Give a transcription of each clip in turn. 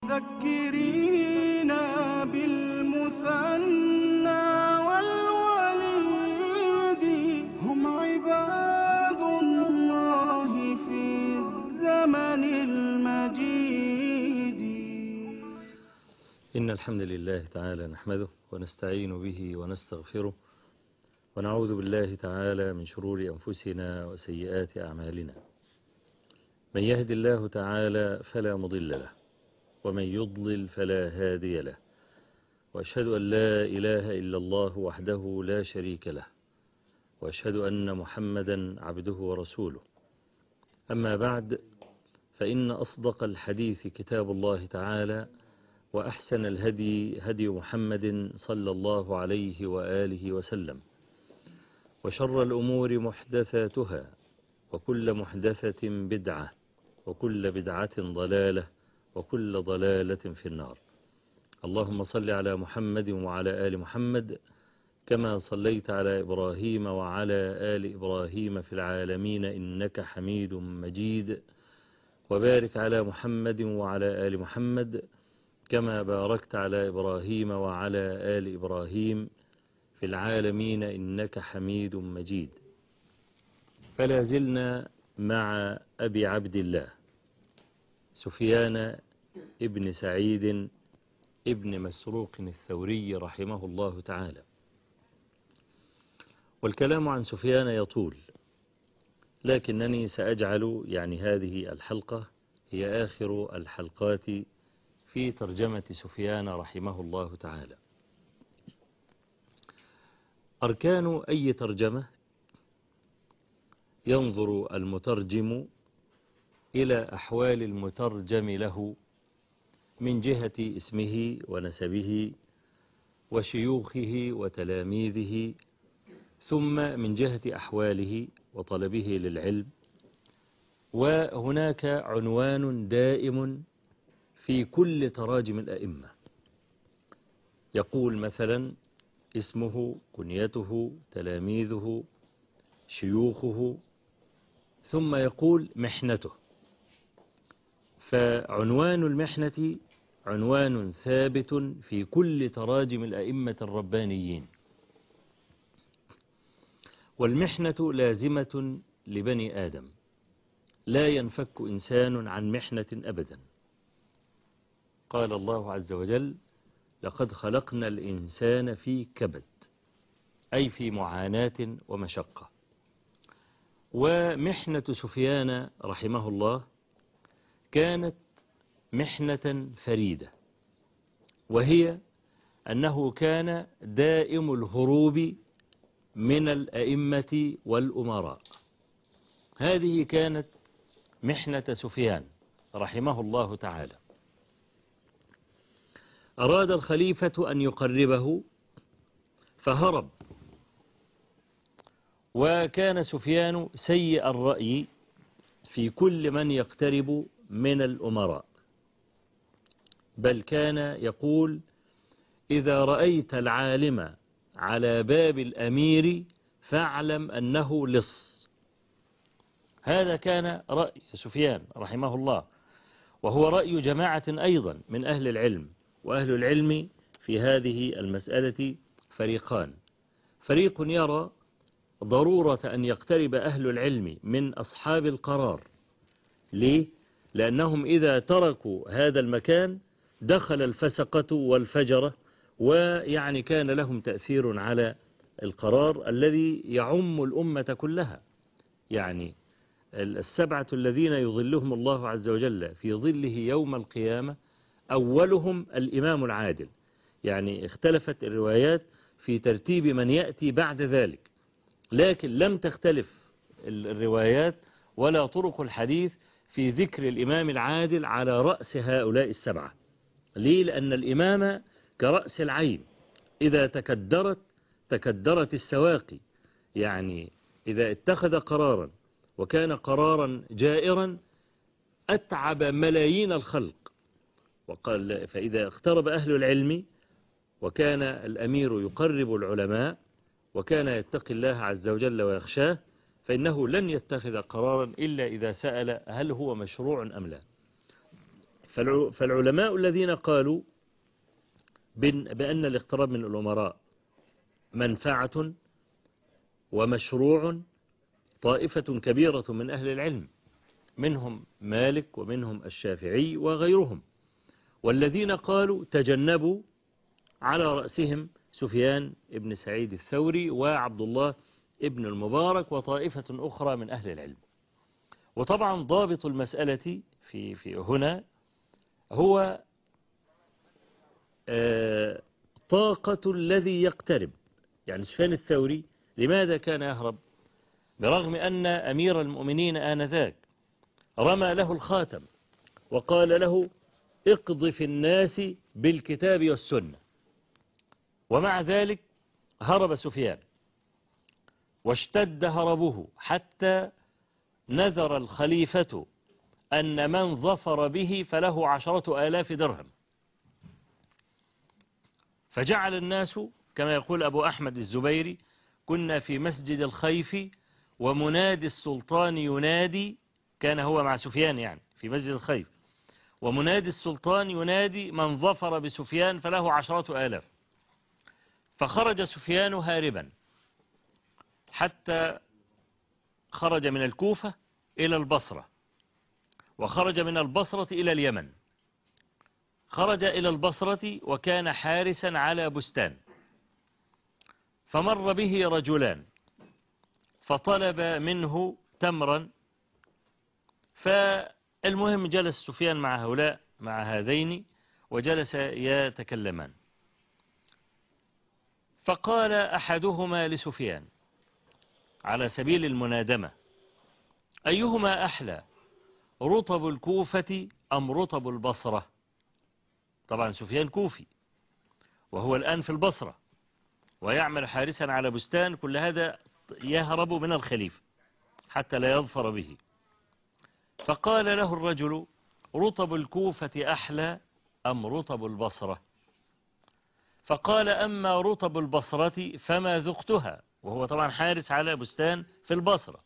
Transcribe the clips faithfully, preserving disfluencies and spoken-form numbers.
والذكرين بالمثنى والوليد هم عباد الله في الزمن المجيد. إن الحمد لله تعالى نحمده ونستعين به ونستغفره ونعوذ بالله تعالى من شرور أنفسنا وسيئات أعمالنا. من يهد الله تعالى فلا مضل له ومن يضلل فلا هادي له، وأشهد أن لا إله إلا الله وحده لا شريك له، وأشهد أن محمدا عبده ورسوله. أما بعد، فإن أصدق الحديث كتاب الله تعالى، وأحسن الهدي هدي محمد صلى الله عليه وآله وسلم، وشر الأمور محدثاتها، وكل محدثة بدعة، وكل بدعة ضلالة، وكل ضلالة في النار. اللهم صل على محمد وعلى آل محمد كما صليت على إبراهيم وعلى آل إبراهيم في العالمين إنك حميد مجيد، وبارك على محمد وعلى آل محمد كما باركت على إبراهيم وعلى آل إبراهيم في العالمين إنك حميد مجيد. فلا زلنا مع أبي عبد الله سفيان ابن سعيد ابن مسروق الثوري رحمه الله تعالى، والكلام عن سفيان يطول، لكنني سأجعل يعني هذه الحلقة هي آخر الحلقات في ترجمة سفيان رحمه الله تعالى. أركان أي ترجمة: ينظر المترجم إلى أحوال المترجم له من جهة اسمه ونسبه وشيوخه وتلاميذه، ثم من جهة أحواله وطلبه للعلم. وهناك عنوان دائم في كل تراجم الأئمة، يقول مثلا اسمه، كنيته، تلاميذه، شيوخه، ثم يقول محنته. فعنوان المحنة عنوان ثابت في كل تراجم الأئمة الربانيين، والمحنة لازمة لبني آدم، لا ينفك إنسان عن محنة أبدا. قال الله عز وجل: لقد خلقنا الإنسان في كبد، أي في معاناة ومشقة. ومحنة سفيان رحمه الله كانت محنة فريدة، وهي أنه كان دائم الهروب من الأئمة والأمراء. هذه كانت محنة سفيان رحمه الله تعالى. أراد الخليفة أن يقربه فهرب، وكان سفيان سيء الرأي في كل من يقترب من الأمراء، بل كان يقول: إذا رأيت العالم على باب الأمير فاعلم أنه لص. هذا كان رأي سفيان رحمه الله، وهو رأي جماعة أيضا من أهل العلم. وأهل العلم في هذه المسألة فريقان: فريق يرى ضرورة أن يقترب أهل العلم من أصحاب القرار. ليه؟ لأنهم إذا تركوا هذا المكان دخل الفسقة والفجرة، ويعني كان لهم تأثير على القرار الذي يعم الأمة كلها. يعني السبعة الذين يظلهم الله عز وجل في ظله يوم القيامة أولهم الإمام العادل. يعني اختلفت الروايات في ترتيب من يأتي بعد ذلك، لكن لم تختلف الروايات ولا طرق الحديث في ذكر الإمام العادل على رأس هؤلاء السبعة. ليه؟ لأن الإمام كرأس العين، إذا تكدرت تكدرت السواقي. يعني إذا اتخذ قرارا وكان قرارا جائرا أتعب ملايين الخلق. وقال: فإذا اقترب أهل العلم وكان الأمير يقرب العلماء وكان يتقي الله عز وجل ويخشاه، فإنه لن يتخذ قرارا إلا إذا سأل هل هو مشروع أم لا. فالعلماء الذين قالوا بأن الاقتراب من الأمراء منفعة ومشروع طائفة كبيرة من أهل العلم، منهم مالك ومنهم الشافعي وغيرهم، والذين قالوا تجنبوا على رأسهم سفيان ابن سعيد الثوري وعبد الله ابن المبارك وطائفة أخرى من أهل العلم. وطبعا ضابط المسألة في في هنا هو آه طاقة الذي يقترب. يعني سفيان الثوري لماذا كان يهرب برغم أن أمير المؤمنين آنذاك رمى له الخاتم وقال له اقض في الناس بالكتاب والسنة، ومع ذلك هرب سفيان واشتد هربه حتى نذر الخليفة أن من ظفر به فله عشرة آلاف درهم، فجعل الناس كما يقول أبو أحمد الزبيري كنا في مسجد الخيف ومنادي السلطان ينادي، كان هو مع سفيان يعني في مسجد الخيف، ومنادي السلطان ينادي من ظفر بسفيان فله عشرة آلاف. فخرج سفيان هاربا حتى خرج من الكوفة إلى البصرة، وخرج من البصرة إلى اليمن. خرج إلى البصرة وكان حارسا على بستان، فمر به رجلان فطلب منه تمرا، فالمهم جلس سفيان مع هؤلاء مع هذين وجلس يتكلمان، فقال أحدهما لسفيان على سبيل المنادمة أيهما أحلى رطب الكوفة أم رطب البصرة؟ طبعا سفيان كوفي وهو الآن في البصرة ويعمل حارسا على بستان، كل هذا يهرب من الخليفة حتى لا يظفر به. فقال له الرجل رطب الكوفة أحلى أم رطب البصرة؟ فقال أما رطب البصرة فما ذقتها، وهو طبعا حارس على بستان في البصرة.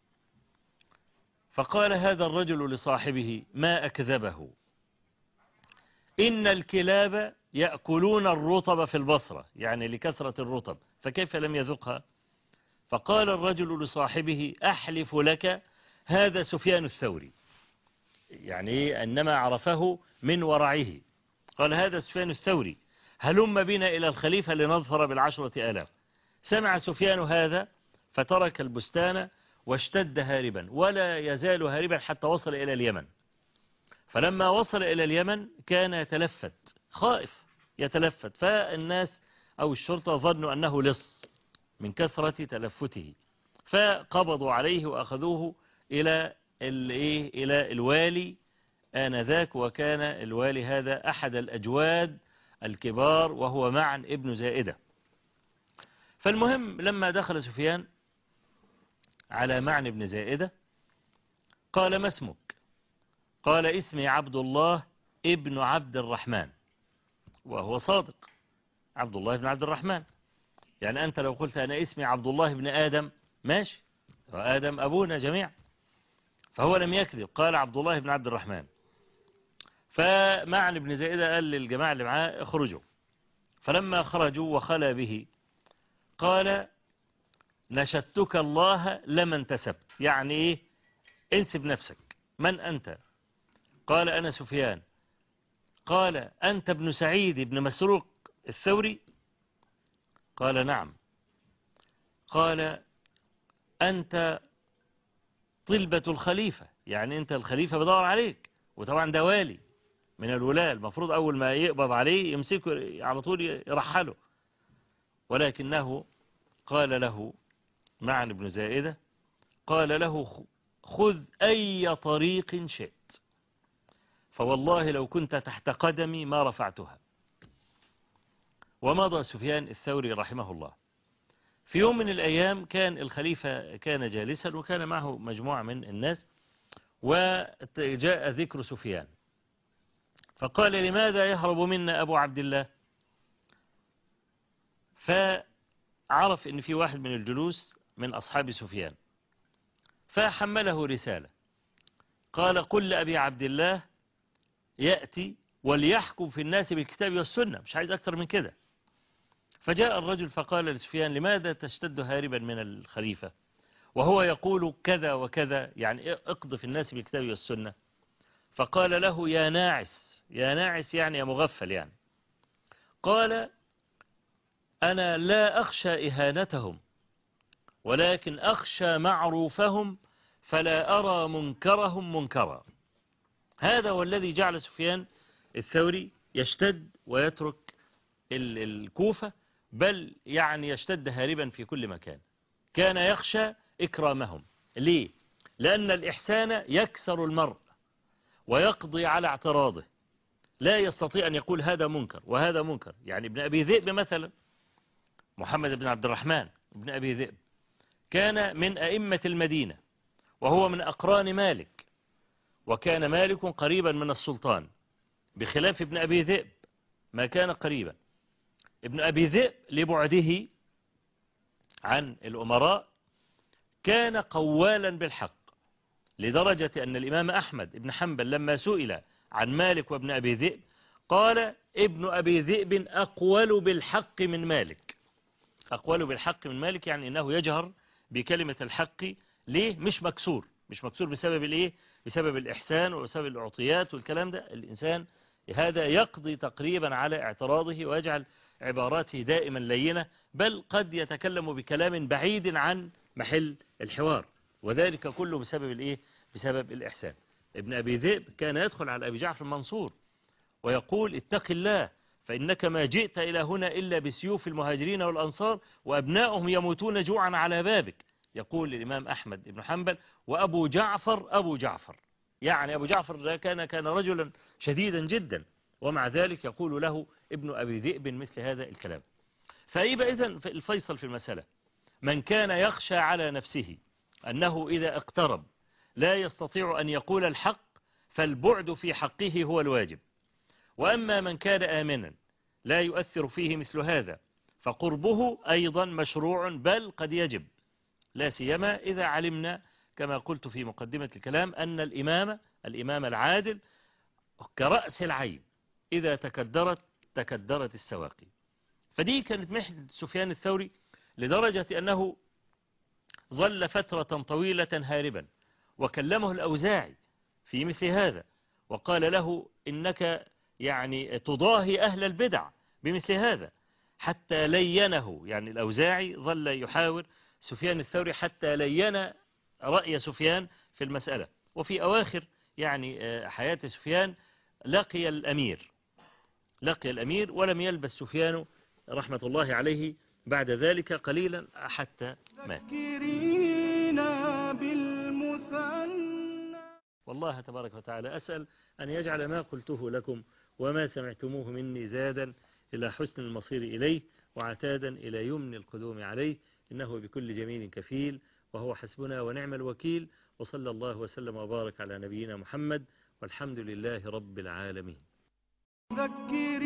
فقال هذا الرجل لصاحبه ما أكذبه، إن الكلاب يأكلون الرطب في البصرة، يعني لكثرة الرطب، فكيف لم يذقها؟ فقال الرجل لصاحبه أحلف لك هذا سفيان الثوري، يعني أنما عرفه من ورعه، قال هذا سفيان الثوري هلم بنا إلى الخليفة لنظفر بالعشرة آلاف. سمع سفيان هذا فترك البستان واشتد هاربا، ولا يزال هاربا حتى وصل إلى اليمن. فلما وصل إلى اليمن كان يتلفت خائف يتلفت، فالناس أو الشرطة ظنوا أنه لص من كثرة تلفته، فقبضوا عليه وأخذوه إلى إلى الوالي آنذاك، وكان الوالي هذا أحد الأجواد الكبار وهو معن ابن زائدة. فالمهم لما دخل سفيان على معن ابن زائدة قال ما اسمك؟ قال اسمي عبد الله ابن عبد الرحمن، وهو صادق عبد الله بن عبد الرحمن. يعني أنت لو قلت أنا اسمي عبد الله بن آدم ماشي، وآدم أبونا جميع، فهو لم يكذب، قال عبد الله بن عبد الرحمن. فمعن ابن زائدة قال للجماعة اللي معاه اخرجوا، فلما خرجوا وخلى به قال نشدتك الله لما انتسبت، يعني ايه انسب نفسك، من أنت؟ قال أنا سفيان. قال أنت ابن سعيد ابن مسروق الثوري؟ قال نعم. قال أنت طلبة الخليفة، يعني أنت الخليفة بدور عليك، وطبعا ده والي من الولاة، المفروض أول ما يقبض عليه يمسكه على طول يرحله، ولكنه قال له معن ابن زائدة قال له خذ أي طريق شئت، فوالله لو كنت تحت قدمي ما رفعتها. ومضى سفيان الثوري رحمه الله. في يوم من الأيام كان الخليفة كان جالسا وكان معه مجموعة من الناس، وجاء ذكر سفيان، فقال لماذا يهرب منا أبو عبد الله؟ فعرف أن في واحد من الجلوس من أصحاب سفيان، فحمله رسالة قال قل لأبي عبد الله يأتي وليحكم في الناس بالكتاب والسنة، مش عايز أكتر من كده. فجاء الرجل فقال لسفيان: لماذا تشتد هاربا من الخليفة وهو يقول كذا وكذا، يعني اقض في الناس بالكتاب والسنة؟ فقال له: يا ناعس، يا ناعس يعني يا مغفل يعني. قال: أنا لا أخشى إهانتهم، ولكن أخشى معروفهم فلا أرى منكرهم منكرا. هذا هو الذي جعل سفيان الثوري يشتد ويترك الكوفة، بل يعني يشتد هاربا في كل مكان. كان يخشى إكرامهم. ليه؟ لأن الإحسان يكسر المرء ويقضي على اعتراضه، لا يستطيع أن يقول هذا منكر وهذا منكر. يعني ابن أبي ذئب مثلا، محمد بن عبد الرحمن ابن أبي ذئب، كان من أئمة المدينة وهو من أقران مالك، وكان مالك قريبا من السلطان بخلاف ابن أبي ذئب ما كان قريبا. ابن أبي ذئب لبعده عن الأمراء كان قوالا بالحق، لدرجة أن الإمام أحمد بن حنبل لما سئل عن مالك وابن أبي ذئب قال: ابن أبي ذئب أقول بالحق من مالك. أقول بالحق من مالك يعني أنه يجهر بكلمة الحق. ليه؟ مش مكسور، مش مكسور بسبب الإيه؟ بسبب الإحسان وبسبب الأعطيات والكلام ده. الإنسان هذا يقضي تقريبا على اعتراضه ويجعل عباراته دائما لينة، بل قد يتكلم بكلام بعيد عن محل الحوار، وذلك كله بسبب الإيه؟ بسبب الإحسان. ابن أبي ذئب كان يدخل على أبي جعفر المنصور ويقول: اتق الله، فإنك ما جئت إلى هنا إلا بسيوف المهاجرين والأنصار وأبنائهم يموتون جوعا على بابك. يقول الإمام أحمد بن حنبل: وأبو جعفر أبو جعفر، يعني أبو جعفر كان كان رجلا شديدا جدا، ومع ذلك يقول له ابن أبي ذئب مثل هذا الكلام. فإذا إذن الفيصل في المسألة: من كان يخشى على نفسه أنه إذا اقترب لا يستطيع أن يقول الحق فالبعد في حقه هو الواجب. وأما من كان آمنا لا يؤثر فيه مثل هذا فقربه أيضا مشروع، بل قد يجب، لا سيما إذا علمنا كما قلت في مقدمة الكلام أن الإمام الإمام العادل كرأس العين، إذا تكدرت تكدرت السواقي. فدي كانت محنة سفيان الثوري، لدرجة أنه ظل فترة طويلة هاربا، وكلمه الأوزاعي في مثل هذا وقال له: إنك يعني تضاهي أهل البدع بمثل هذا، حتى لينه. يعني الأوزاعي ظل يحاور سفيان الثوري حتى لين رأي سفيان في المسألة. وفي أواخر يعني حياة سفيان لقي الأمير لقي الأمير ولم يلبس سفيان رحمة الله عليه بعد ذلك قليلا حتى مات. والله تبارك وتعالى أسأل أن يجعل ما قلته لكم وما سمعتموه مني زادا إلى حسن المصير إليه، وعتادا إلى يمن القدوم عليه، إنه بكل جميل كفيل، وهو حسبنا ونعم الوكيل. وصلى الله وسلم وبارك على نبينا محمد، والحمد لله رب العالمين.